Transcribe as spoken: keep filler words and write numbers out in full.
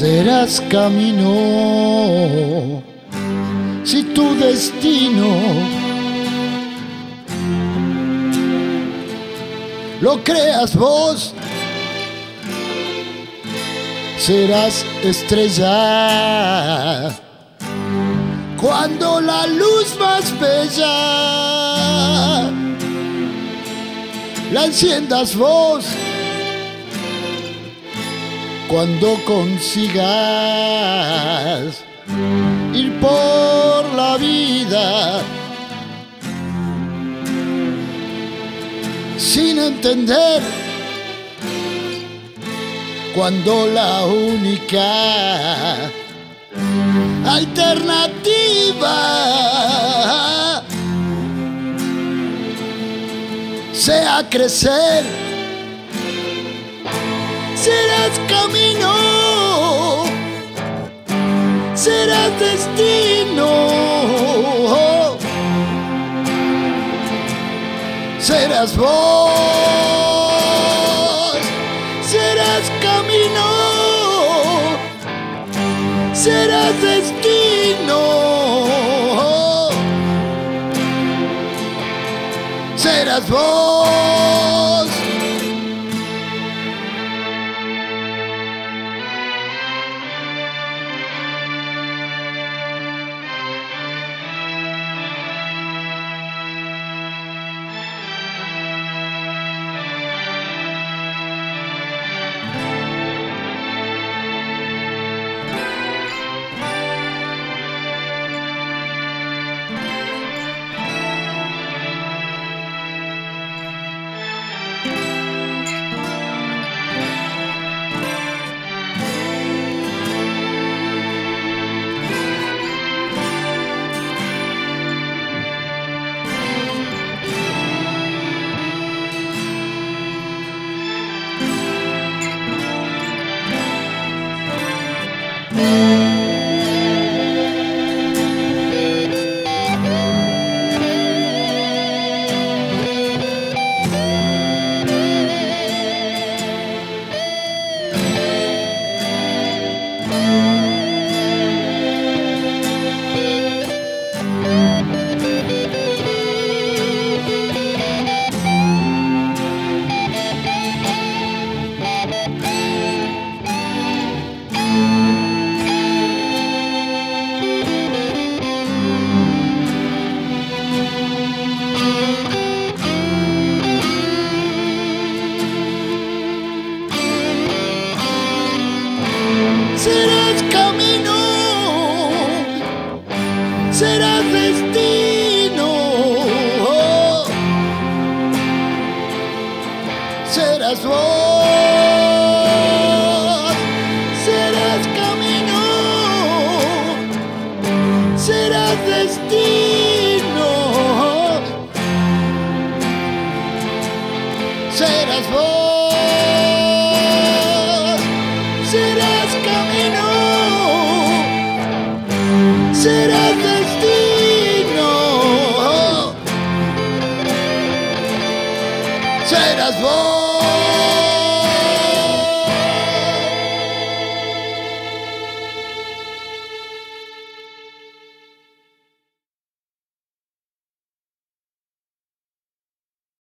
serás camino. Si tu destino lo creas vos, serás estrella. Cuando la luz más bella la enciendas vos, cuando consigas ir por la vida sin entender, cuando la única alternativa sea crecer, serás camino, serás destino, serás vos, serás camino, serás destino, serás vos. Serás camino, serás destino, serás vos, serás camino, serás destino, serás vos, serás camino, serás